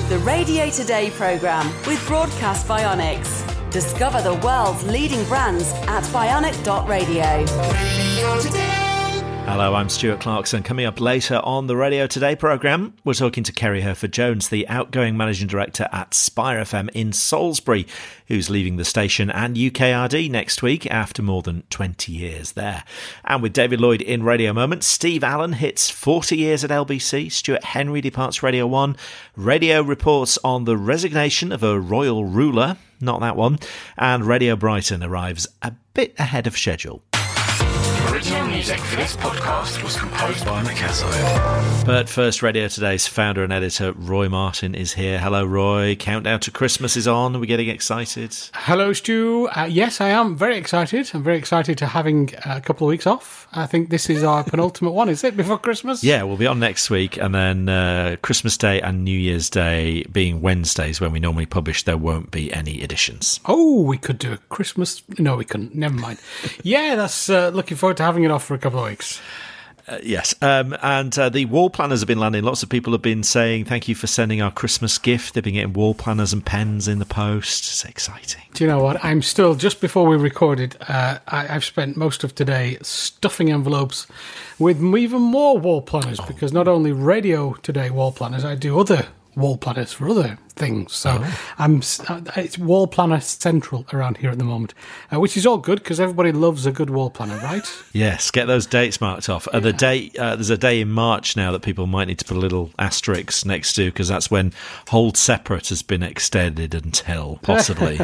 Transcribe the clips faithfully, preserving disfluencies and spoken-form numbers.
The Radio Today programme with Broadcast Bionics. Discover the world's leading brands at bionic dot radio. Radio Today. Hello, I'm Stuart Clarkson. Coming up later on the Radio Today programme, we're talking to Kerry Herford-Jones, the outgoing managing director at Spire F M in Salisbury, who's leaving the station and U K R D next week after more than twenty years there. And with David Lloyd in Radio Moment, Steve Allen hits forty years at L B C, Stuart Henry departs Radio one, Radio reports on the resignation of a royal ruler, not that one, and Radio Brighton arrives a bit ahead of schedule. Original music for this podcast was composed by Mikazo. But first, Radio Today's founder and editor, Roy Martin, is here. Hello, Roy. Countdown to Christmas is on. Are we getting excited? Hello, Stu. Uh, yes, I am very excited. I'm very excited to having a couple of weeks off. I think this is our penultimate one, is it, before Christmas? Yeah, we'll be on next week, and then uh, Christmas Day and New Year's Day being Wednesdays when we normally publish, there won't be any editions. Oh, we could do a Christmas... No, we couldn't. Never mind. Yeah, that's uh, looking forward to having it off for a couple of weeks. Uh, yes, um, and uh, the wall planners have been landing. Lots of people have been saying thank you for sending our Christmas gift. They've been getting wall planners and pens in the post. It's exciting. Do you know what? I'm still, just before we recorded, uh, I, I've spent most of today stuffing envelopes with even more wall planners, oh. because not only Radio Today wall planners, I do other wall planners for other things. So oh. I'm it's wall planner central around here at the moment, uh, which is all good because everybody loves a good wall planner, right? Yes, get those dates marked off. Yeah. Uh, the date uh, there's a day in March now that people might need to put a little asterisk next to, because that's when Hold Separate has been extended until, possibly.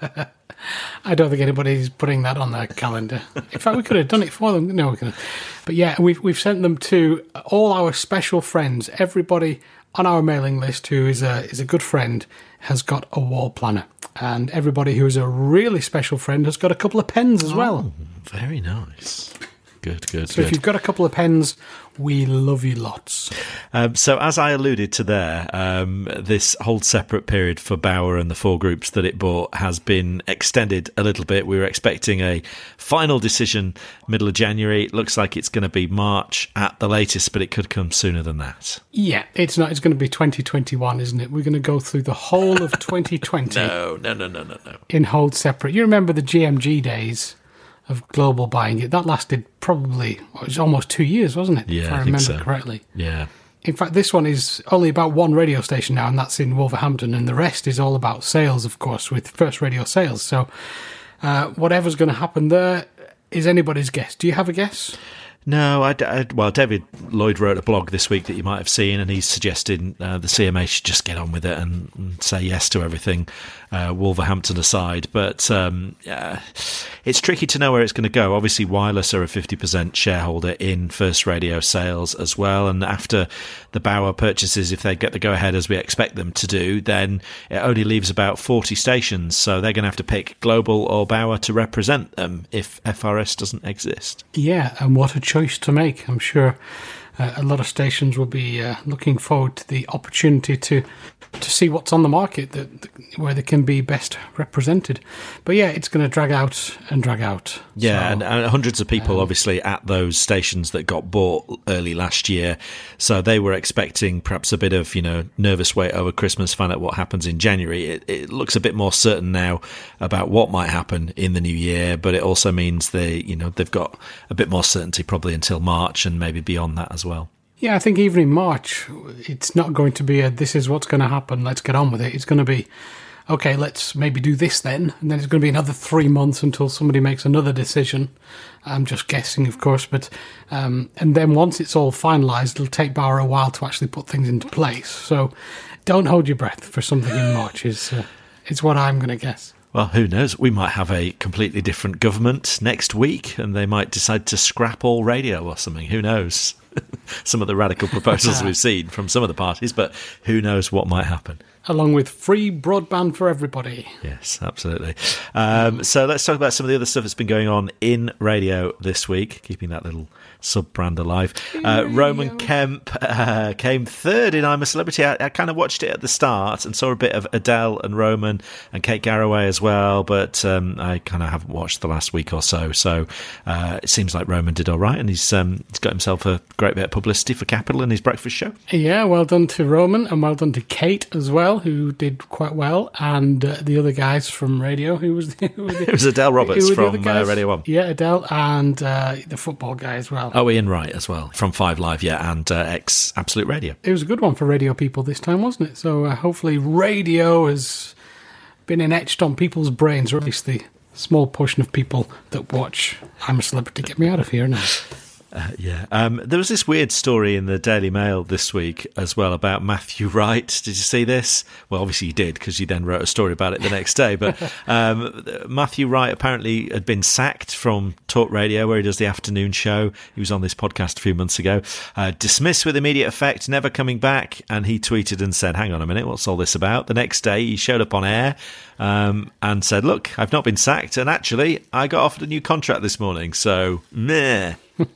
I don't think anybody's putting that on their calendar. In fact, we could have done it for them. No, we couldn't. But yeah, we've we've sent them to all our special friends. Everybody on our mailing list who is a is a good friend has got a wall planner, and everybody who is a really special friend has got a couple of pens as well. Oh, very nice. Good, good, so good. If you've got a couple of pens, we love you lots. Um, so as I alluded to there, um, this Hold Separate period for Bauer and the four groups that it bought has been extended a little bit. We were expecting a final decision middle of January. It looks like it's going to be March at the latest, but it could come sooner than that. Yeah, it's not. It's going to be twenty twenty-one, isn't it? We're going to go through the whole of twenty twenty. no, no, no, no, no, no. In Hold Separate. You remember the G M G days of global buying it? That lasted probably, well, it was almost two years, wasn't it? Yeah, if I, I remember think so. correctly. Yeah. In fact, this one is only about one radio station now, and that's in Wolverhampton, and the rest is all about sales, of course, with First Radio Sales. So uh, whatever's going to happen there is anybody's guess. Do you have a guess? No, I, I, well, David Lloyd wrote a blog this week that you might have seen, and he's suggesting uh, the C M A should just get on with it and, and say yes to everything, uh, Wolverhampton aside. But um, yeah, it's tricky to know where it's going to go. Obviously, Wireless are a fifty percent shareholder in First Radio Sales as well, and after the Bauer purchases, if they get the go-ahead as we expect them to do, then it only leaves about forty stations, so they're going to have to pick Global or Bauer to represent them if F R S doesn't exist. Yeah, and what a choice to make. I'm sure uh, a lot of stations will be uh, looking forward to the opportunity to to see what's on the market that, that where they can be best represented. But yeah, it's going to drag out and drag out. Yeah, so, and, and hundreds of people um, obviously at those stations that got bought early last year, so they were expecting perhaps a bit of, you know, nervous wait over Christmas, find out what happens in January. It, it looks a bit more certain now about what might happen in the new year, but it also means they, you know, they've got a bit more certainty probably until March and maybe beyond that as well. Yeah, I think even in March, it's not going to be a, this is what's going to happen, let's get on with it. It's going to be, okay, let's maybe do this then. And then it's going to be another three months until somebody makes another decision. I'm just guessing, of course. But um, and then once it's all finalised, it'll take Bauer a while to actually put things into place. So don't hold your breath for something in March is, uh, is what I'm going to guess. Well, who knows? We might have a completely different government next week and they might decide to scrap all radio or something. Who knows? Some of the radical proposals we've seen from some of the parties, but who knows what might happen. Along with free broadband for everybody. Yes, absolutely. Um, so let's talk about some of the other stuff that's been going on in radio this week, keeping that little sub-brand alive. Uh, Roman Kemp uh, came third in I'm a Celebrity. I, I kind of watched it at the start and saw a bit of Adele and Roman and Kate Garraway as well, but um, I kind of haven't watched the last week or so. So uh, it seems like Roman did all right, and he's um, he's got himself a great great bit of publicity for Capital and his breakfast show. Yeah, well done to Roman and well done to Kate as well, who did quite well, and uh, the other guys from radio. Who was the, who were the, it was Adele Roberts from uh, Radio One. Yeah, Adele and uh, the football guy as well. Oh, Ian Wright as well from Five Live, yeah, and uh, ex Absolute Radio. It was a good one for radio people this time, wasn't it? So uh, hopefully radio has been etched on people's brains, or at least the small portion of people that watch I'm a Celebrity. Get me out of here now. Uh, yeah. Um, there was this weird story in the Daily Mail this week as well about Matthew Wright. Did you see this? Well, obviously you did, because you then wrote a story about it the next day. But um, Matthew Wright apparently had been sacked from Talk Radio, where he does the afternoon show. He was on this podcast a few months ago. Uh, dismissed with immediate effect, never coming back. And he tweeted and said, hang on a minute, what's all this about? The next day he showed up on air um, and said, look, I've not been sacked. And actually, I got offered a new contract this morning. So, meh.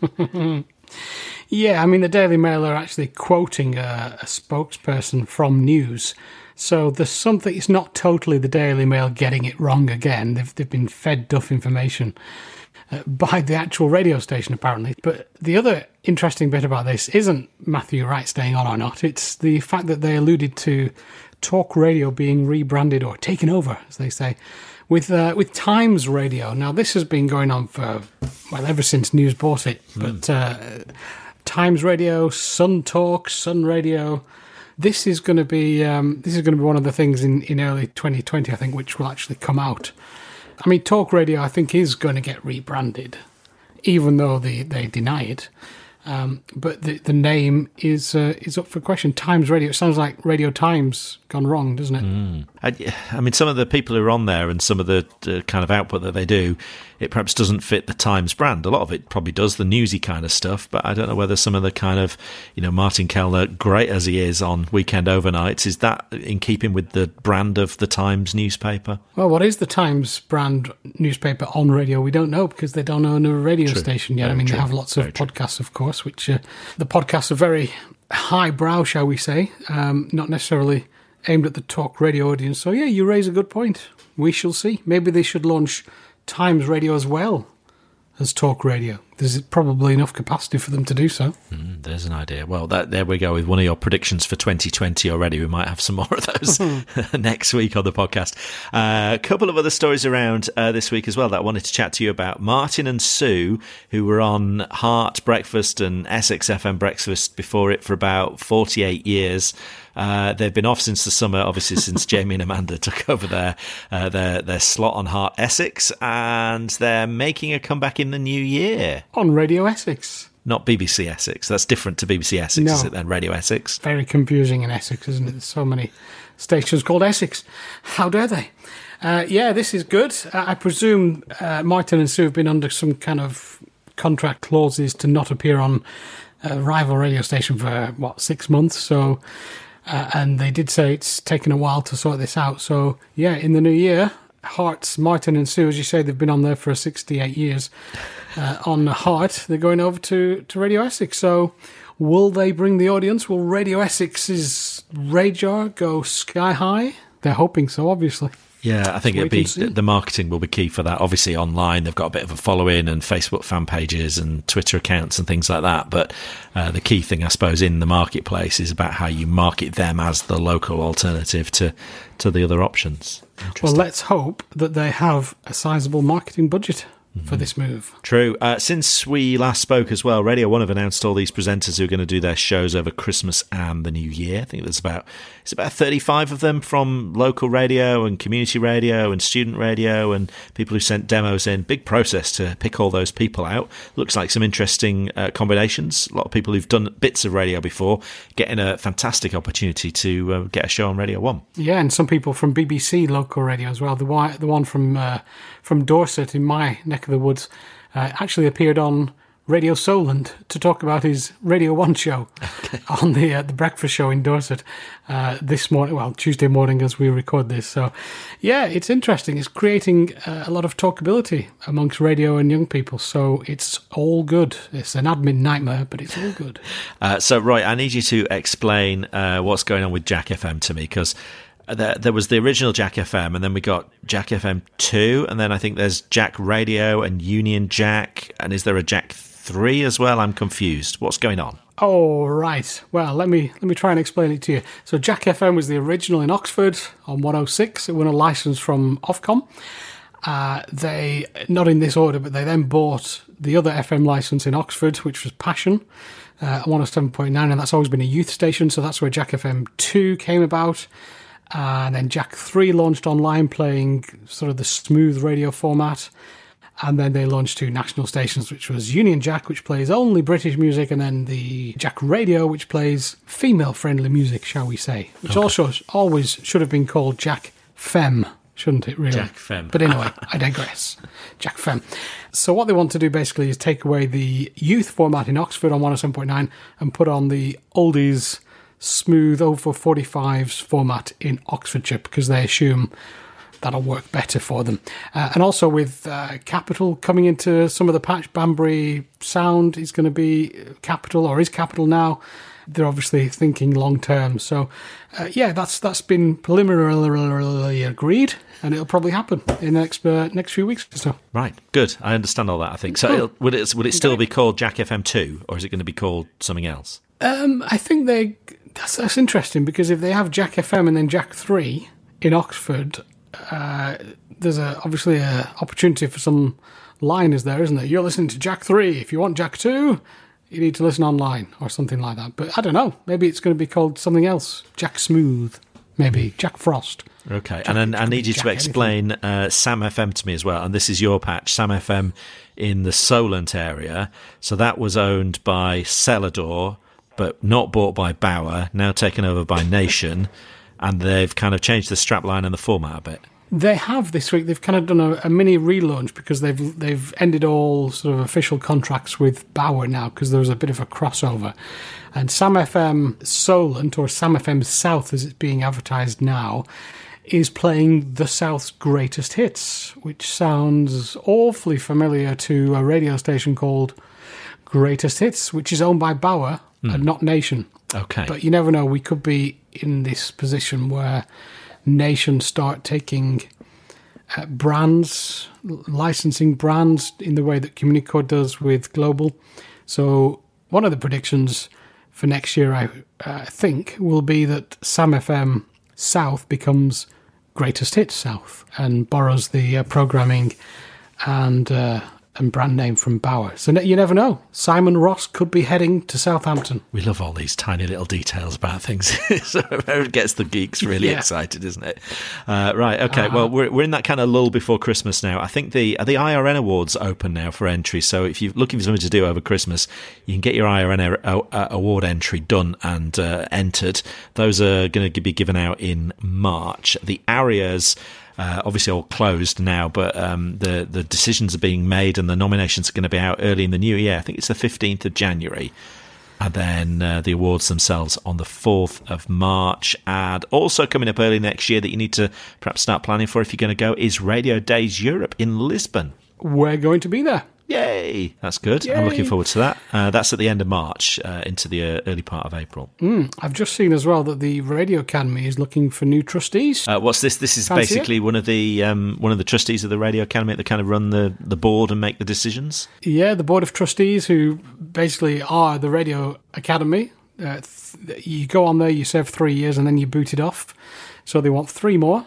Yeah, I mean, the Daily Mail are actually quoting a, a spokesperson from News. So there's something, it's not totally the Daily Mail getting it wrong again. They've, they've been fed duff information uh, by the actual radio station, apparently. But the other interesting bit about this isn't Matthew Wright staying on or not. It's the fact that they alluded to Talk Radio being rebranded or taken over, as they say, with uh, with Times Radio. Now, this has been going on for, well, ever since News bought it. Mm. But uh, Times Radio, Sun Talk, Sun Radio, this is going to be um, this is going to be one of the things in, in early twenty twenty, I think, which will actually come out. I mean, Talk Radio, I think, is going to get rebranded, even though they, they deny it. Um, but the the name is uh, is up for question. Times Radio. It sounds like Radio Times gone wrong, doesn't it? Mm. I, I mean, some of the people who are on there and some of the, the kind of output that they do, it perhaps doesn't fit the Times brand. A lot of it probably does, the newsy kind of stuff, but I don't know whether some of the kind of, you know, Martin Kellner, great as he is on Weekend Overnights, is that in keeping with the brand of the Times newspaper? Well, what is the Times brand newspaper on radio? We don't know, because they don't own a radio True. station yet. Very I mean, true. they have lots of Very true. podcasts, of course, which uh, the podcasts are very highbrow, shall we say, um, not necessarily aimed at the Talk Radio audience. So, yeah, you raise a good point. We shall see. Maybe they should launch Times Radio as well as Talk Radio. There's probably enough capacity for them to do so. Mm, there's an idea. Well, that, there we go with one of your predictions for twenty twenty already. We might have some more of those next week on the podcast. Uh, a couple of other stories around uh, this week as well that I wanted to chat to you about. Martin and Sue, who were on Heart Breakfast and Essex F M Breakfast before it for about forty-eight years. Uh, they've been off since the summer, obviously since Jamie and Amanda took over their, uh, their their slot on Heart Essex, and they're making a comeback in the new year. On Radio Essex. Not B B C Essex. That's different to B B C Essex, No. is it then? Radio Essex. Very confusing in Essex, isn't it? There's so many stations called Essex. How dare they? Uh, yeah, this is good. Uh, I presume uh, Martin and Sue have been under some kind of contract clauses to not appear on a rival radio station for, what, six months? So, uh, and they did say it's taken a while to sort this out. So, yeah, in the new year, Hearts, Martin and Sue, as you say, they've been on there for sixty-eight years. Uh, on Heart, they're going over to, to Radio Essex. So, will they bring the audience? Will Radio Essex's radar go sky high? They're hoping so, obviously. Yeah, I think it'll be the marketing will be key for that. Obviously, online they've got a bit of a following and Facebook fan pages and Twitter accounts and things like that. But uh, the key thing, I suppose, in the marketplace is about how you market them as the local alternative to to the other options. Well, let's hope that they have a sizable marketing budget for this move. True. Uh, since we last spoke as well, Radio one have announced all these presenters who are going to do their shows over Christmas and the New Year. I think there's about it's about thirty-five of them from local radio and community radio and student radio and people who sent demos in. Big process to pick all those people out. Looks like some interesting uh, combinations. A lot of people who've done bits of radio before getting a fantastic opportunity to uh, get a show on Radio one. Yeah, and some people from B B C local radio as well. The one, the one from uh, from Dorset in my neck of the woods uh, actually appeared on Radio Solent to talk about his Radio one show okay. on the uh, the breakfast show in Dorset uh, this morning, well, Tuesday morning as we record this. So, yeah, it's interesting. It's creating uh, a lot of talkability amongst radio and young people. So it's all good. It's an admin nightmare, but it's all good. Uh, so, Roy, I need you to explain uh, what's going on with Jack F M to me, because There, there was the original Jack F M, and then we got Jack F M two, and then I think there's Jack Radio and Union Jack, and is there a Jack three as well? I'm confused. What's going on? Oh, right. Well, let me let me try and explain it to you. So Jack F M was the original in Oxford on one oh six. It won a license from Ofcom. Uh, they, not in this order, but they then bought the other F M license in Oxford, which was Passion, uh, one oh seven point nine, and that's always been a youth station, so that's where Jack F M two came about. Uh, and then Jack three launched online, playing sort of the smooth radio format. And then they launched two national stations, which was Union Jack, which plays only British music, and then the Jack Radio, which plays female-friendly music, shall we say. Which okay. also always should have been called Jack Femme, shouldn't it, really? Jack Femme. But anyway, I digress. Jack Femme. So what they want to do, basically, is take away the youth format in Oxford on one oh seven point nine and put on the oldies, smooth, over forty-fives format in Oxfordshire, because they assume that'll work better for them. Uh, and also with uh, Capital coming into some of the patch, Banbury Sound is going to be Capital, or is Capital now. They're obviously thinking long term. So, uh, yeah, that's that's been preliminarily agreed, and it'll probably happen in the next, uh, next few weeks or so. Right, good. I understand all that, I think. So Cool. it'll, would it, would it still be called Jack F M two, or is it going to be called something else? Um, I think they... That's, that's interesting, because if they have Jack F M and then Jack three in Oxford... Uh, there's a, obviously a opportunity for some liners there, isn't there? You're listening to Jack three. If you want Jack two, you need to listen online or something like that. But I don't know. Maybe it's going to be called something else. Jack Smooth. Maybe. Jack Frost. Okay. Jack, and then I need you Jack to explain uh, Sam F M to me as well. And this is your patch, Sam F M in the Solent area. So that was owned by Celador, but not bought by Bauer, now taken over by Nation. And they've kind of changed the strapline and the format a bit. They have this week. They've kind of done a, a mini relaunch, because they've they've ended all sort of official contracts with Bauer now, because there was a bit of a crossover. And Sam F M Solent, or Sam F M South as it's being advertised now, is playing the South's greatest hits, which sounds awfully familiar to a radio station called Greatest Hits, which is owned by Bauer mm. and not Nation. Okay. But you never know. We could be in this position where Nation start taking uh, brands, licensing brands in the way that Communicore does with Global. So one of the predictions for next year, I uh, think, will be that Sam F M South becomes Greatest Hits South and borrows the uh, programming and uh, and brand name from Bauer. So you never know. Simon Ross could be heading to Southampton. We love all these tiny little details about things. So it gets the geeks really yeah. excited, isn't it? Uh, right, okay. Uh-huh. Well, we're we're in that kind of lull before Christmas now. I think the are the I R N Awards open now for entry. So if you're looking for something to do over Christmas, you can get your I R N a- a- award entry done and uh, entered. Those are going to be given out in March. The ARIAs... Uh, obviously all closed now, but um, the, the decisions are being made and the nominations are going to be out early in the new year. I think it's the fifteenth of January. And then uh, the awards themselves on the fourth of March. And also coming up early next year that you need to perhaps start planning for if you're going to go is Radio Days Europe in Lisbon. We're going to be there. Yay! That's good. Yay. I'm looking forward to that. Uh, that's at the end of March uh, into the uh, early part of April. Mm, I've just seen as well that the Radio Academy is looking for new trustees. Uh, what's this? This is Fancy basically it? one of the um, one of the trustees of the Radio Academy that kind of run the, the board and make the decisions. Yeah, the board of trustees who basically are the Radio Academy. Uh, th- you go on there, you serve three years, and then you boot it off. So they want three more,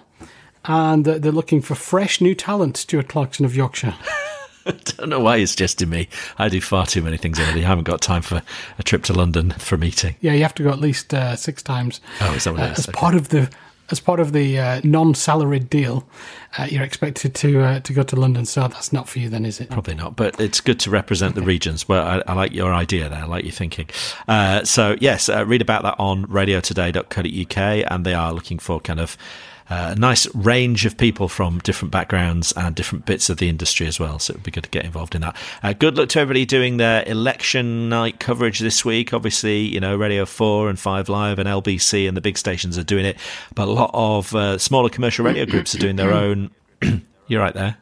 and uh, they're looking for fresh new talent. Stuart Clarkson of Yorkshire. I don't know why you're suggesting me. I do far too many things already. I haven't got time for a trip to London for a meeting. Yeah, you have to go at least uh, six times. Oh, is that what uh, it is? As okay. part of the as part of the uh, non-salaried deal, uh, you're expected to uh, to go to London. So that's not for you, then, is it? Probably not. But it's good to represent okay. the regions. Well, I, I like your idea there. I like your thinking. Uh, so yes, uh, read about that on radio today dot co dot uk, and they are looking for kind of. A uh, nice range of people from different backgrounds and different bits of the industry as well. So it would be good to get involved in that. Uh, good luck to everybody doing their election night coverage this week. Obviously, you know, Radio four and five Live and L B C and the big stations are doing it. But a lot of uh, smaller commercial radio groups are doing their own. You're right there.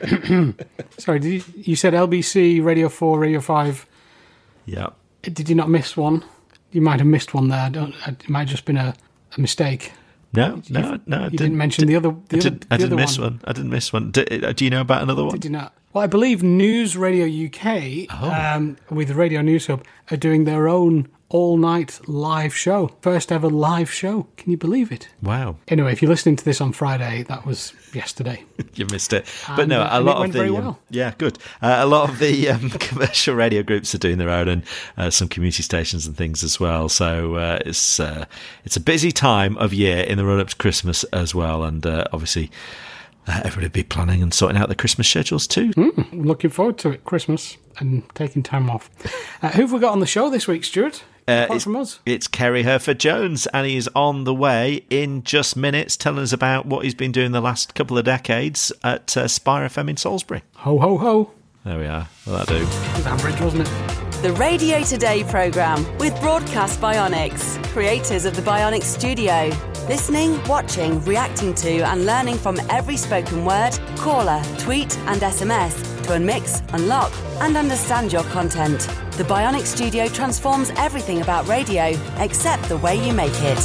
Sorry, did you, you said L B C, Radio four, Radio five. Yeah. Did you not miss one? You might have missed one there. Don't, it might have just been a, a mistake. No, no, no. You didn't, didn't mention the other. The I, other, did, I the didn't other miss one. one. I didn't miss one. Do, do you know about another one? Did you not? Well, I believe News Radio U K, Oh. um, with Radio News Hub, are doing their own all-night live show. First ever live show. Can you believe it? Wow. Anyway, if you're listening to this on Friday, that was yesterday. You missed it. But And, no, uh, a and lot it went of the very um, well. yeah, good. Uh, a lot of the um, commercial radio groups are doing their own, and uh, some community stations and things as well. So uh, it's uh, it's a busy time of year in the run up to Christmas as well, and uh, obviously uh, everybody will be planning and sorting out their Christmas schedules too. Mm, looking forward to it, Christmas, and taking time off. Uh, who have we got on the show this week, Stuart? Uh, Apart it's, from us. it's Kerry Herford-Jones, and he's on the way in just minutes, telling us about what he's been doing the last couple of decades at uh, Spire F M in Salisbury. Ho, ho, ho. There we are. Well, that'll do. It was average, wasn't it? The Radio Today programme with Broadcast Bionics, creators of the Bionics Studio. Listening, watching, reacting to and learning from every spoken word, caller, tweet and S M S to unmix, unlock and understand your content. The Bionics Studio transforms everything about radio except the way you make it.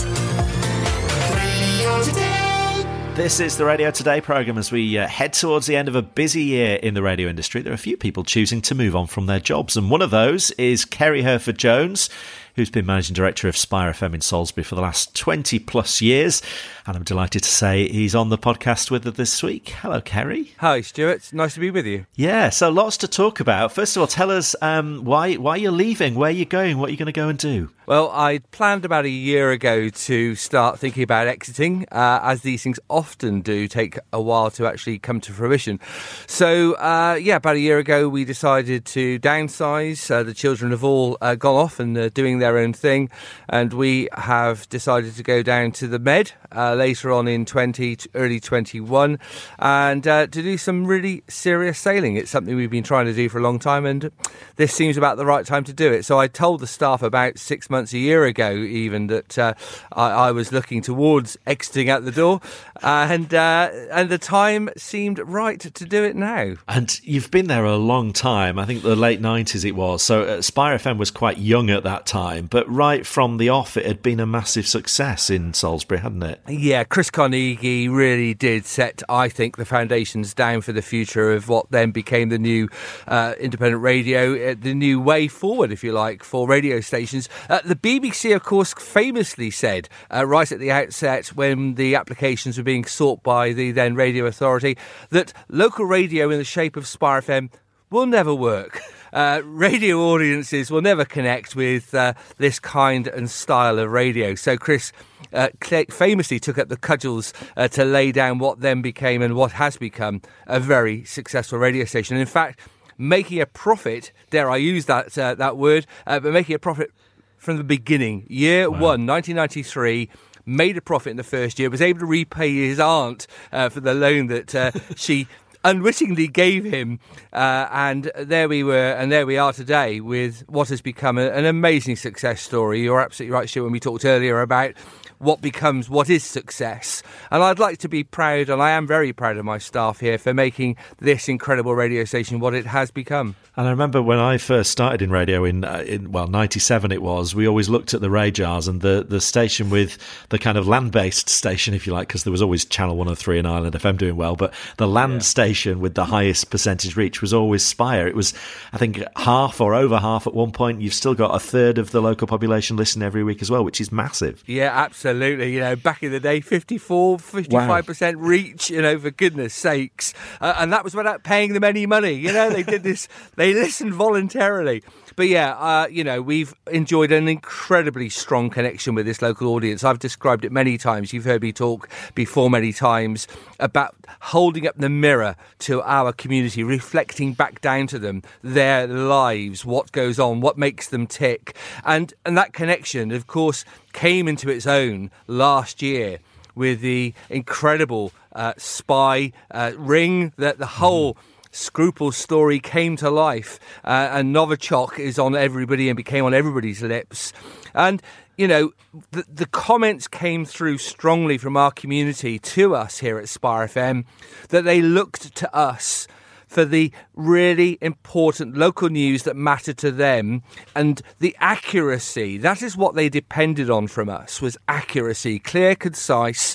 Radio Today. This is the Radio Today programme as we uh, head towards the end of a busy year in the radio industry. There are a few people choosing to move on from their jobs, and one of those is Kerry Herford-Jones, who's been Managing Director of Spire F M in Salisbury for the last twenty plus years. And I'm delighted to say he's on the podcast with us this week. Hello, Kerry. Hi, Stuart. Nice to be with you. Yeah, so lots to talk about. First of all, tell us um, why why you're leaving, where you're going, what you're going to go and do. Well, I planned about a year ago to start thinking about exiting, uh, as these things often do take a while to actually come to fruition. So, uh, yeah, about a year ago, we decided to downsize. Uh, the children have all uh, gone off and uh, doing their own thing, and we have decided to go down to the Med uh, later on in twenty, early twenty-one, and uh, to do some really serious sailing. It's something we've been trying to do for a long time, and this seems about the right time to do it. So I told the staff about six months, a year ago even, that uh, I, I was looking towards exiting out the door, uh, and uh, and the time seemed right to do it now. And you've been there a long time. I think the late nineties it was. So uh, Spire F M was quite young at that time, but right from the off, it had been a massive success in Salisbury, hadn't it? Yeah, Chris Carnegie really did set, I think, the foundations down for the future of what then became the new uh, independent radio, uh, the new way forward, if you like, for radio stations. Uh, the B B C, of course, famously said uh, right at the outset when the applications were being sought by the then Radio Authority that local radio in the shape of Spire F M will never work. Uh, radio audiences will never connect with uh, this kind and style of radio. So Chris uh, famously took up the cudgels uh, to lay down what then became and what has become a very successful radio station. In fact, making a profit, dare I use that uh, that word, uh, but making a profit from the beginning. Year Wow. one, nineteen ninety-three, made a profit in the first year, was able to repay his aunt uh, for the loan that uh, she unwittingly gave him, uh, and there we were, and there we are today with what has become a, an amazing success story. You're absolutely right, Stuart, when we talked earlier about what becomes what is success. And I'd like to be proud, and I am very proud of my staff here for making this incredible radio station what it has become. And I remember when I first started in radio in, uh, in well, ninety-seven it was, we always looked at the radars and the, the station with the kind of land-based station, if you like, because there was always Channel one oh three and Island F M doing well, but the land yeah. station with the highest percentage reach was always Spire. It was, I think, half or over half at one point. You've still got a third of the local population listen every week as well, which is massive. Yeah, absolutely. You know, back in the day, fifty-four, fifty-five percent wow. reach, you know, for goodness sakes. Uh, and that was without paying them any money. You know, they did this, they listened voluntarily. But yeah, uh, you know, we've enjoyed an incredibly strong connection with this local audience. I've described it many times. You've heard me talk before many times about holding up the mirror to our community, reflecting back down to them, their lives, what goes on, what makes them tick. And, and that connection, of course, came into its own last year with the incredible uh, spy uh, ring that the whole... Mm. Scruple story came to life, uh, and Novichok is on everybody and became on everybody's lips. And, you know, the, the comments came through strongly from our community to us here at Spire F M that they looked to us for the really important local news that mattered to them, and the accuracy. That is what they depended on from us, was accuracy, clear, concise,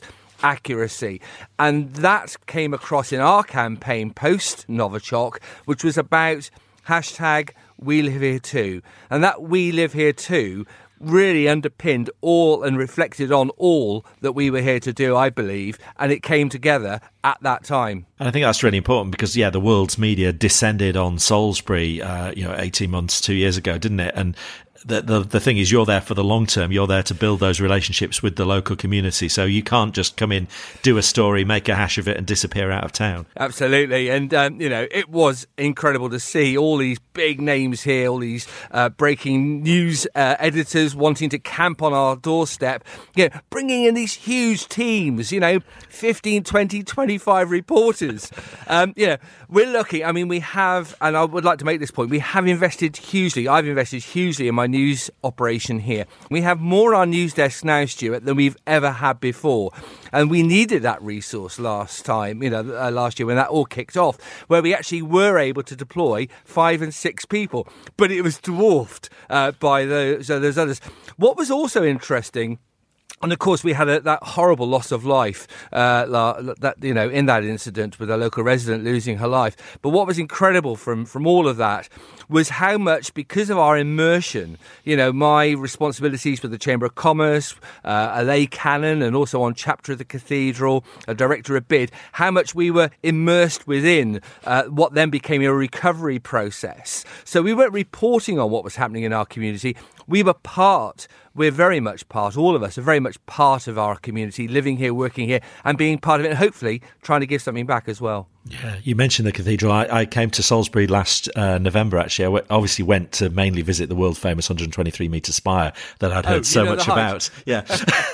accuracy. And that came across in our campaign post Novichok, which was about hashtag We Live Here Too. And that We Live Here Too really underpinned all and reflected on all that we were here to do, I believe, and it came together at that time. And I think that's really important because, yeah, the world's media descended on Salisbury, uh, you know, eighteen months, two years ago, didn't it? And The, the the thing is, you're there for the long term. You're there to build those relationships with the local community. So you can't just come in, do a story, make a hash of it and disappear out of town. Absolutely. And, um, you know, it was incredible to see all these big names here, all these uh, breaking news uh, editors wanting to camp on our doorstep, you know, bringing in these huge teams, you know, fifteen, twenty, twenty-five reporters. Um, you know, we're lucky. I mean, we have, and I would like to make this point, we have invested hugely. I've invested hugely in my news operation here. We have more on our news desk now, Stuart, than we've ever had before. And we needed that resource last time, you know, uh, last year when that all kicked off, where we actually were able to deploy five and six people. But it was dwarfed uh, by those, uh, those others. What was also interesting, and of course, we had a, that horrible loss of life, uh, that you know, in that incident with a local resident losing her life. But what was incredible from from all of that was how much, because of our immersion, you know, my responsibilities with the Chamber of Commerce, uh, a lay canon, and also on chapter of the cathedral, a director of B I D, how much we were immersed within uh, what then became a recovery process. So we weren't reporting on what was happening in our community. We were part. We're very much part, all of us are very much part of our community, living here, working here, and being part of it, and hopefully trying to give something back as well. Yeah, you mentioned the cathedral. I, I came to Salisbury last uh, November, actually. I w- obviously went to mainly visit the world-famous one hundred twenty-three metre spire that I'd heard oh, so much about. Yeah,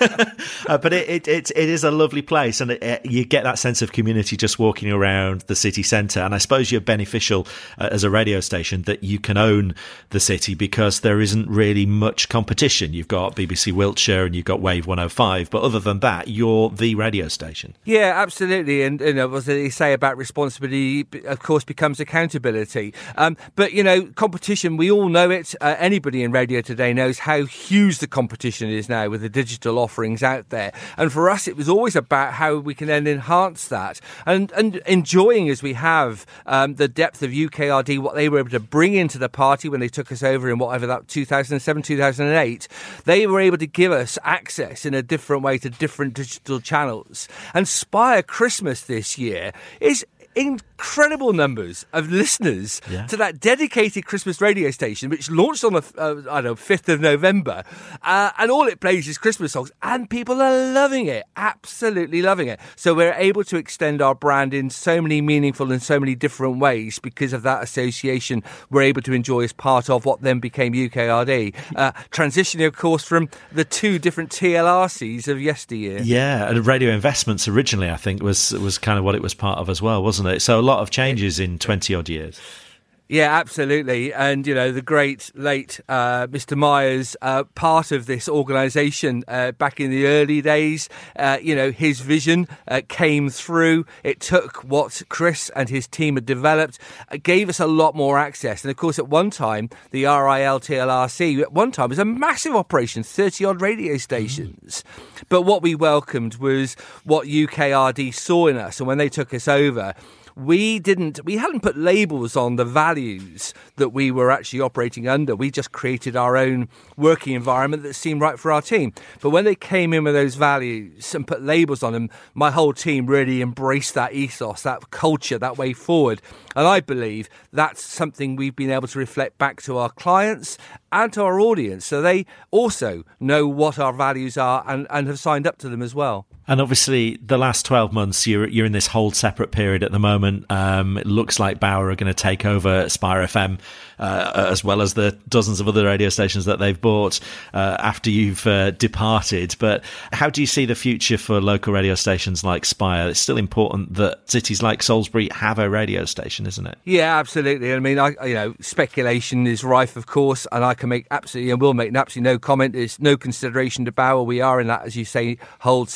uh, but it, it, it, it is a lovely place, and it, it, you get that sense of community just walking around the city centre. And I suppose you're beneficial uh, as a radio station that you can own the city because there isn't really much competition. You've got B B C Wiltshire and you've got Wave one oh five, but other than that, you're the radio station. Yeah, absolutely. And you know, what they say about responsibility, of course, becomes accountability. Um, but, you know, competition, we all know it. Uh, anybody in radio today knows how huge the competition is now with the digital offerings out there. And for us, it was always about how we can then enhance that. And, and enjoying, as we have, um, the depth of U K R D, what they were able to bring into the party when they took us over in whatever that two thousand seven, two thousand eight, they were able to give us access in a different way to different digital channels. And Spire Christmas this year is incredible numbers of listeners yeah. to that dedicated Christmas radio station, which launched on the uh, I don't know fifth of November, uh, and all it plays is Christmas songs, and people are loving it, absolutely loving it. So we're able to extend our brand in so many meaningful and so many different ways because of that association we're able to enjoy as part of what then became U K R D, uh, transitioning, of course, from the two different T L R Cs of yesteryear. Yeah, and Radio Investments originally, I think, was was kind of what it was part of as well, wasn't it? So a lot of changes in twenty odd years. Yeah, absolutely. And, you know, the great late uh, Mister Myers, uh, part of this organisation uh, back in the early days, uh, you know, his vision uh, came through. It took what Chris and his team had developed, uh, gave us a lot more access. And, of course, at one time, the R I L T L R C, at one time, was a massive operation, thirty-odd radio stations. Mm. But what we welcomed was what U K R D saw in us. And when they took us over, we didn't, we hadn't put labels on the values that we were actually operating under. We just created our own working environment that seemed right for our team. But when they came in with those values and put labels on them, my whole team really embraced that ethos, that culture, that way forward. And I believe that's something we've been able to reflect back to our clients and to our audience. So they also know what our values are and, and have signed up to them as well. And obviously, the last twelve months, you're you're in this whole separate period at the moment. Um, it looks like Bauer are going to take over Spire F M, uh, as well as the dozens of other radio stations that they've bought uh, after you've uh, departed. But how do you see the future for local radio stations like Spire? It's still important that cities like Salisbury have a radio station, isn't it? Yeah, absolutely. I mean, I, you know, speculation is rife, of course, and I can make absolutely and will make absolutely no comment. There's no consideration to Bauer. We are in that, as you say, hold separate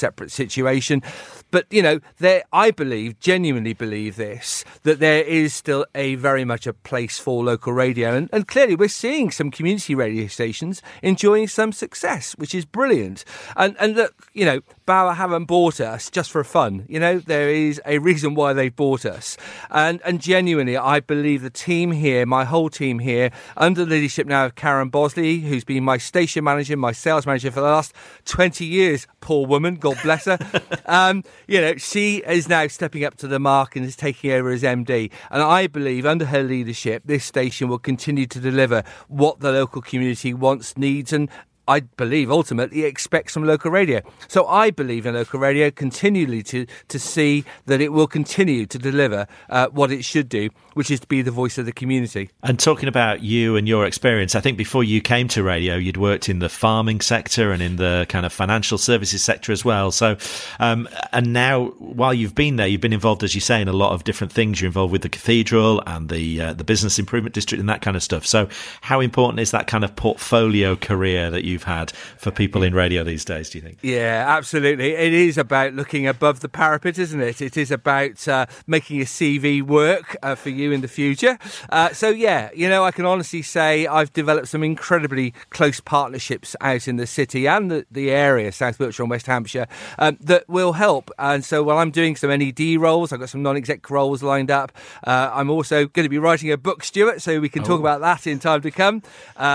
situation. But, you know, there, I believe, genuinely believe this, that there is still a very much a place for local radio. And, and clearly we're seeing some community radio stations enjoying some success, which is brilliant. And, and look, you know, Bauer haven't bought us just for fun. You know, there is a reason why they've bought us. And, and genuinely, I believe the team here, my whole team here, under the leadership now of Karen Bosley, who's been my station manager, my sales manager for the last twenty years, poor woman, God bless her. um, You know, she is now stepping up to the mark and is taking over as M D. And I believe under her leadership, this station will continue to deliver what the local community wants, needs, and I believe ultimately expects from local radio. So I believe in local radio continually to, to see that it will continue to deliver uh, what it should do, which is to be the voice of the community. And talking about you and your experience, I think before you came to radio, you'd worked in the farming sector and in the kind of financial services sector as well. So, um, and now while you've been there, you've been involved, as you say, in a lot of different things. You're involved with the cathedral and the uh, the business improvement district and that kind of stuff. So how important is that kind of portfolio career that you've had for people in radio these days, do you think? Yeah, absolutely. It is about looking above the parapet, isn't it? It is about uh, making a C V work uh, for you in the future. Uh, so, yeah, you know, I can honestly say I've developed some incredibly close partnerships out in the city and the, the area, South Wiltshire and West Hampshire, um, that will help. And so while I'm doing some N E D roles, I've got some non-exec roles lined up. Uh, I'm also going to be writing a book, Stuart, so we can oh. talk about that in time to come.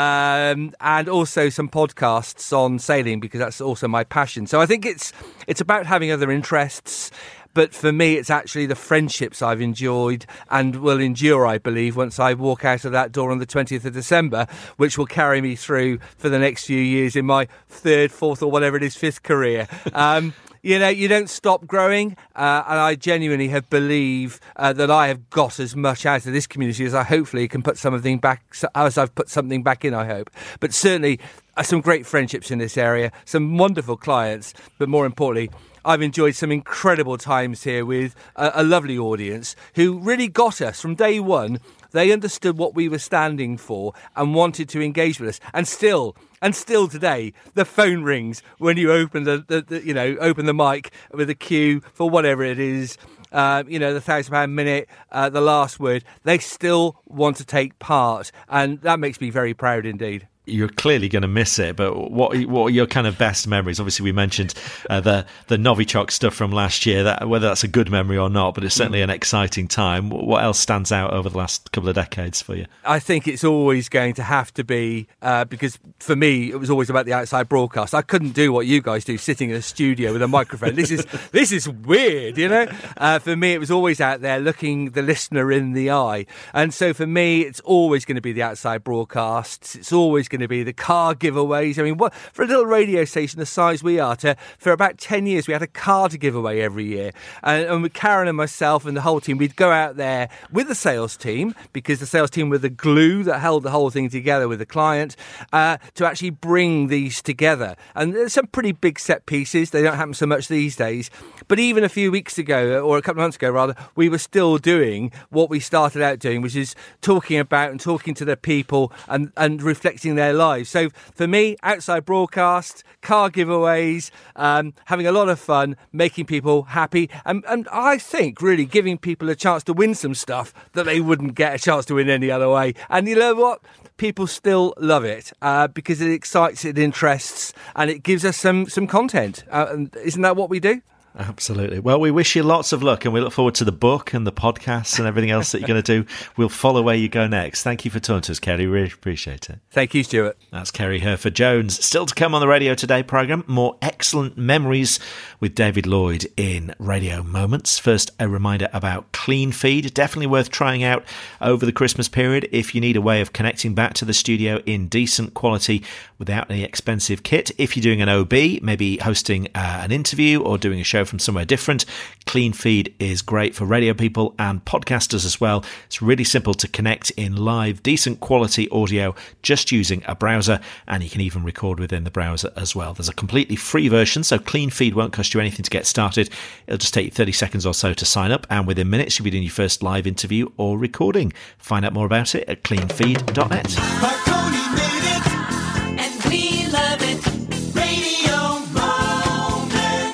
Um, and also some podcasts on sailing, because that's also my passion. So I think it's it's about having other interests. But for me, it's actually the friendships I've enjoyed and will endure, I believe, once I walk out of that door on the twentieth of December, which will carry me through for the next few years in my third, fourth, or whatever it is, fifth career. Um, You know, you don't stop growing, uh, and I genuinely have believe uh, that I have got as much out of this community as I hopefully can put something back, as I've put something back in, I hope. But certainly, uh, some great friendships in this area, some wonderful clients, but more importantly, I've enjoyed some incredible times here with a, a lovely audience who really got us from day one. They understood what we were standing for and wanted to engage with us. And still, and still today, the phone rings when you open the, the, the you know, open the mic with a cue for whatever it is. Uh, you know, the thousand pound minute, uh, the last word. They still want to take part, and that makes me very proud indeed. You're clearly going to miss it, but what what are your kind of best memories? Obviously, we mentioned uh, the the Novichok stuff from last year. That whether that's a good memory or not, but it's certainly an exciting time. What else stands out over the last couple of decades for you? I think it's always going to have to be uh, because for me, it was always about the outside broadcast. I couldn't do what you guys do, sitting in a studio with a microphone. This is this is weird, you know. Uh, for me, it was always out there, looking the listener in the eye, and so for me, it's always going to be the outside broadcasts. It's always going to be the car giveaways. I mean, what for a little radio station the size we are, to for about ten years we had a car to give away every year, and, and with Karen and myself and the whole team, we'd go out there with the sales team, because the sales team were the glue that held the whole thing together with the client, uh, to actually bring these together. And there's some pretty big set pieces. They don't happen so much these days, but even a few weeks ago, or a couple of months ago rather, we were still doing what we started out doing, which is talking about and talking to the people and, and reflecting their lives. So for me, outside broadcast, car giveaways, um, having a lot of fun, making people happy, and, and I think really giving people a chance to win some stuff that they wouldn't get a chance to win any other way. And you know what? People still love it uh, because it excites, it interests, and it gives us some, some content. Uh, and isn't that what we do? Absolutely. Well, we wish you lots of luck, and we look forward to the book and the podcasts and everything else that you're going to do. We'll follow where you go next. Thank you for talking to us, Kerry. Really appreciate it. Thank you, Stuart. That's Kerry Herford-Jones. Still to come on the Radio Today programme, more excellent memories with David Lloyd in Radio Moments. First, a reminder about Clean Feed. Definitely worth trying out over the Christmas period if you need a way of connecting back to the studio in decent quality without any expensive kit. If you're doing an O B, maybe hosting uh, an interview or doing a show from somewhere different, Clean Feed is great for radio people and podcasters as well. It's really simple to connect in live, decent quality audio just using a browser, and you can even record within the browser as well. There's a completely free version, so Clean Feed won't cost you anything to get started. It'll just take you thirty seconds or so to sign up, and within minutes you'll be doing your first live interview or recording. Find out more about it at clean feed dot net. Marconi made it, and we love it. Radio Moments.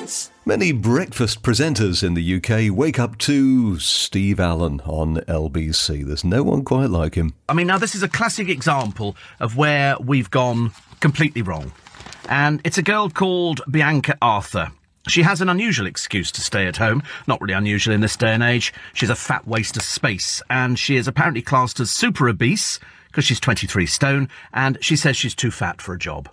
Many breakfast presenters in the U K wake up to Steve Allen on L B C. There's no one quite like him. I mean, now this is a classic example of where we've gone completely wrong. And it's a girl called Bianca Arthur. She has an unusual excuse to stay at home. Not really unusual in this day and age. She's a fat waste of space, and she is apparently classed as super obese because she's twenty-three stone, and she says she's too fat for a job.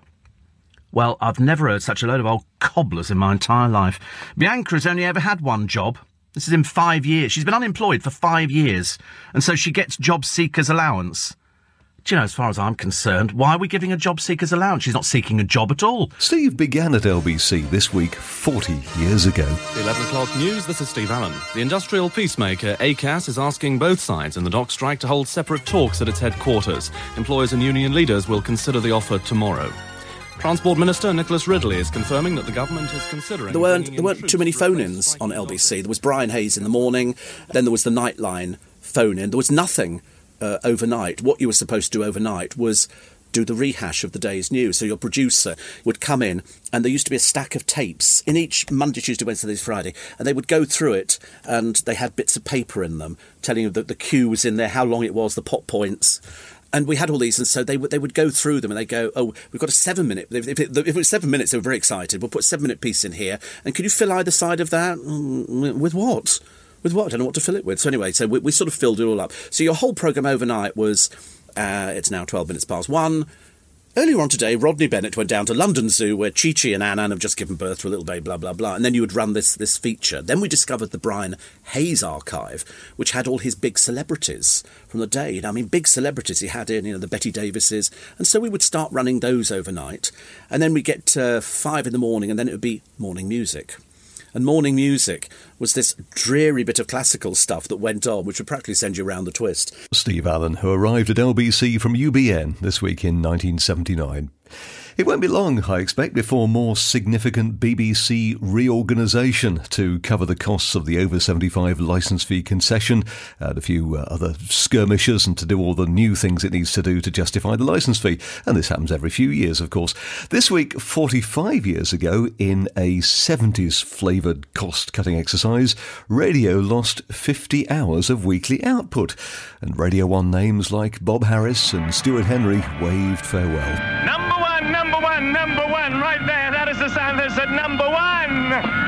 Well, I've never heard such a load of old cobblers in my entire life. Bianca has only ever had one job. This is in five years. She's been unemployed for five years, and so she gets job seekers allowance. Do you know, as far as I'm concerned, why are we giving a job seekers allowance? She's not seeking a job at all. Steve began at L B C this week forty years ago. The eleven o'clock news, this is Steve Allen. The industrial peacemaker A C A S is asking both sides in the dock strike to hold separate talks at its headquarters. Employers and union leaders will consider the offer tomorrow. Transport Minister Nicholas Ridley is confirming that the government is considering... There weren't, there weren't too many phone-ins on L B C. There was Brian Hayes in the morning, then there was the Nightline phone-in. There was nothing uh, overnight. What you were supposed to do overnight was do the rehash of the day's news. So your producer would come in, and there used to be a stack of tapes in each Monday, Tuesday, Wednesday, Thursday, Friday, and they would go through it, and they had bits of paper in them telling you that the cue was in there, how long it was, the pot points. And we had all these, and so they would they would go through them, and they go, oh, we've got a seven minute. If it, if it was seven minutes, they were very excited. We'll put a seven minute piece in here, and can you fill either side of that? Mm, with what? With what? I don't know what to fill it with. So anyway, so we, we sort of filled it all up. So your whole programme overnight was, uh, it's now twelve minutes past one. Earlier on today, Rodney Bennett went down to London Zoo where Chi-Chi and Ann-Ann have just given birth to a little baby, blah, blah, blah. And then you would run this this feature. Then we discovered the Brian Hayes archive, which had all his big celebrities from the day. You know, I mean, big celebrities he had in, you know, the Betty Davises. And so we would start running those overnight. And then we'd get to uh, five in the morning, and then it would be morning music. And morning music was this dreary bit of classical stuff that went on, which would practically send you around the twist. Steve Allen, who arrived at L B C from U B N this week in nineteen seventy-nine. It won't be long, I expect, before more significant B B C reorganisation to cover the costs of the over seventy-five licence fee concession and a few uh, other skirmishes, and to do all the new things it needs to do to justify the licence fee. And this happens every few years, of course. This week, forty-five years ago, in a seventies-flavoured cost-cutting exercise, radio lost fifty hours of weekly output. And Radio one names like Bob Harris and Stuart Henry waved farewell. Number one, number one, number one, right there. That is the sound that's at number one.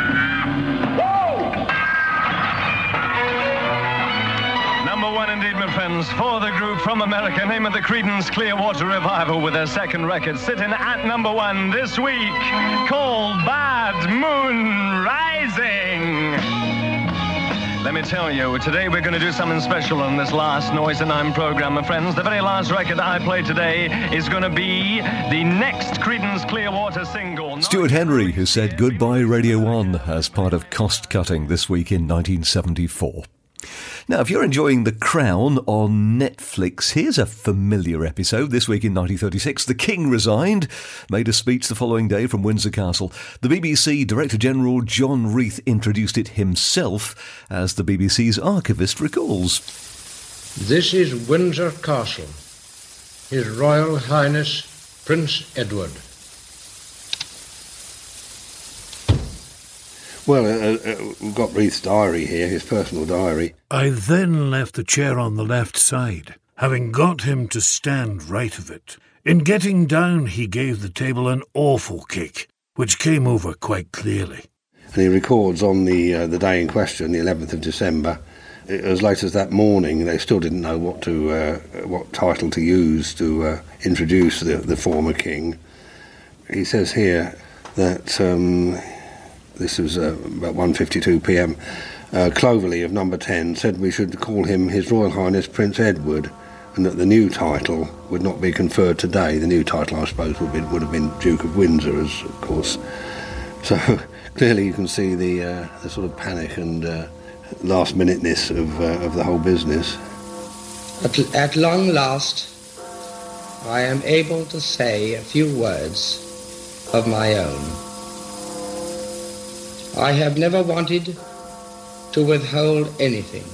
Woo! Number one indeed, my friends, for the group from America, name of the Creedence Clearwater Revival, with their second record sitting at number one this week, called Bad Moon Rising. Let me tell you, today we're going to do something special on this last Noise and I'm program, my friends. The very last record I play today is going to be the next Creedence Clearwater single. Stuart Henry, who said goodbye Radio one as part of cost-cutting this week in nineteen seventy-four. Now, if you're enjoying The Crown on Netflix, here's a familiar episode. This week in nineteen thirty-six, the King resigned, made a speech the following day from Windsor Castle. The B B C Director General John Reith introduced it himself, as the B B C's archivist recalls. This is Windsor Castle, His Royal Highness Prince Edward. Well, uh, uh, we've got Reith's diary here, his personal diary. I then left the chair on the left side, having got him to stand right of it. In getting down, he gave the table an awful kick, which came over quite clearly. And he records on the uh, the day in question, the eleventh of December, as late as that morning, they still didn't know what to uh, what title to use to uh, introduce the, the former king. He says here that... Um, This was uh, about one fifty-two p.m. Uh, Cloverley of number ten said we should call him His Royal Highness Prince Edward, and that the new title would not be conferred today. The new title, I suppose, would, be, would have been Duke of Windsor, as of course. So clearly you can see the, uh, the sort of panic and uh, last-minuteness of, uh, of the whole business. At, at long last, I am able to say a few words of my own. I have never wanted to withhold anything.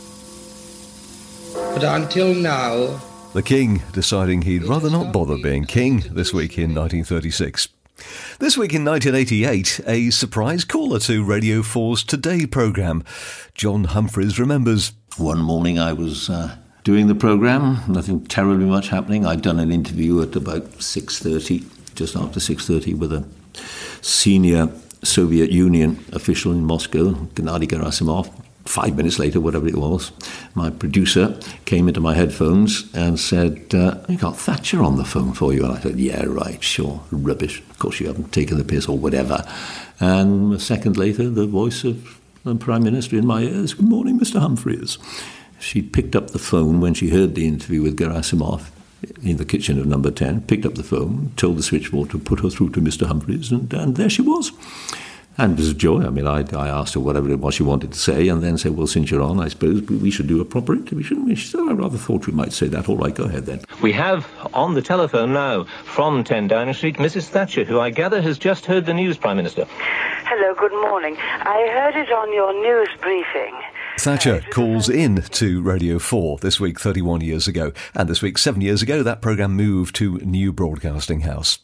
But until now... The King deciding he'd rather not bother being king this week in nineteen thirty-six. This week in nineteen eighty-eight, a surprise caller to Radio four's Today programme. John Humphreys remembers. One morning I was uh, doing the programme, nothing terribly much happening. I'd done an interview at about six thirty, just after six thirty, with a senior Soviet Union official in Moscow, Gennady Gerasimov. Five minutes later, whatever it was, my producer came into my headphones and said, uh, "You got Thatcher on the phone for you." And I said, "Yeah, right, sure, rubbish. Of course you haven't taken the piss or whatever." And a second later, the voice of the Prime Minister in my ears, "Good morning, Mister Humphreys." She picked up the phone when she heard the interview with Gerasimov in the kitchen of number ten, picked up the phone, told the switchboard to put her through to Mister Humphreys, and, and there she was. And it was a joy. I mean, I, I asked her whatever it was she wanted to say, and then said, "Well, since you're on, I suppose we should do a proper interview, shouldn't we?" She said, "I rather thought we might say that." "All right, go ahead then." We have on the telephone now from ten Downing Street, Missus Thatcher, who I gather has just heard the news, Prime Minister. Hello, good morning. I heard it on your news briefing. Thatcher calls in to Radio four this week, thirty-one years ago. And this week, seven years ago, that programme moved to New Broadcasting House.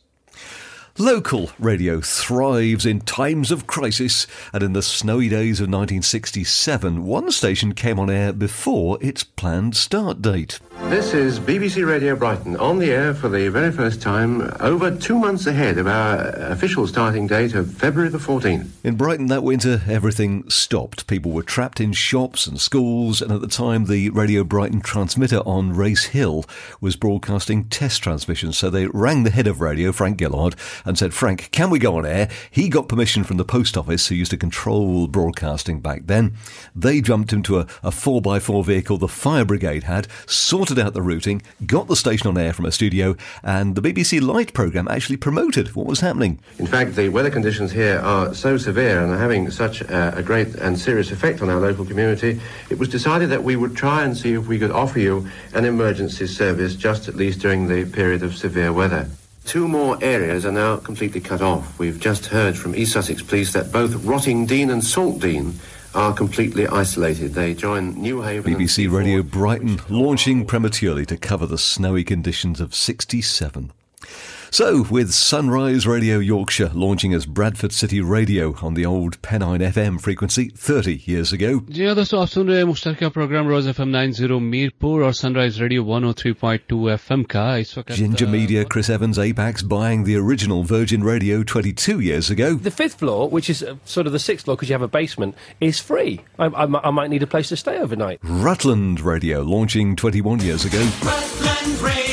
Local radio thrives in times of crisis, and in the snowy days of nineteen sixty-seven, one station came on air before its planned start date. This is B B C Radio Brighton, on the air for the very first time, over two months ahead of our official starting date of February the fourteenth. In Brighton that winter, everything stopped. People were trapped in shops and schools, and at the time the Radio Brighton transmitter on Race Hill was broadcasting test transmissions, so they rang the head of radio, Frank Gillard, and said, "Frank, can we go on air?" He got permission from the post office, who used to control broadcasting back then. They jumped into a, a four by four vehicle the fire brigade had, sorted out the routing, got the station on air from a studio, and the B B C Light programme actually promoted what was happening. In fact, the weather conditions here are so severe and are having such a, a great and serious effect on our local community, it was decided that we would try and see if we could offer you an emergency service, just at least during the period of severe weather. Two more areas are now completely cut off. We've just heard from East Sussex Police that both Rottingdean and Saltdean are completely isolated. They join Newhaven. B B C Radio Brighton launching prematurely to cover the snowy conditions of sixty-seven. So, with Sunrise Radio Yorkshire launching as Bradford City Radio on the old Pennine F M frequency thirty years ago. जी हाँ दोस्तों, आप सुन रहे हैं मुश्तरका programme रोज F M ninety Mirpur और sunrise radio one oh three point two F M का इस वक्त Ginger Media, Chris Evans, Apex buying the original Virgin Radio twenty-two years ago. The fifth floor, which is uh, sort of the sixth floor because you have a basement, is free. I, I, I might need a place to stay overnight. Rutland Radio launching twenty-one years ago. Rutland Radio.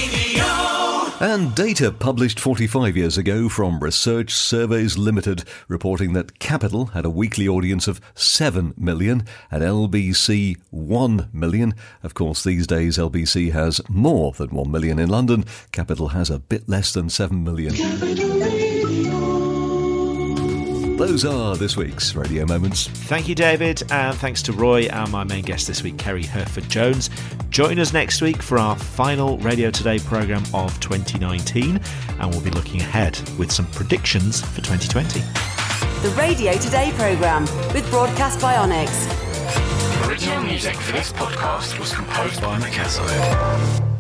And data published forty-five years ago from Research Surveys Limited reporting that Capital had a weekly audience of seven million and L B C one million. Of course, these days L B C has more than one million in London. Capital has a bit less than seven million. Those are this week's Radio Moments. Thank you, David, and thanks to Roy and my main guest this week, Kerry Herford-Jones. Join us next week for our final Radio Today programme of twenty nineteen, and we'll be looking ahead with some predictions for twenty twenty. The Radio Today programme with Broadcast Bionics. Original music for this podcast was composed by Makazo.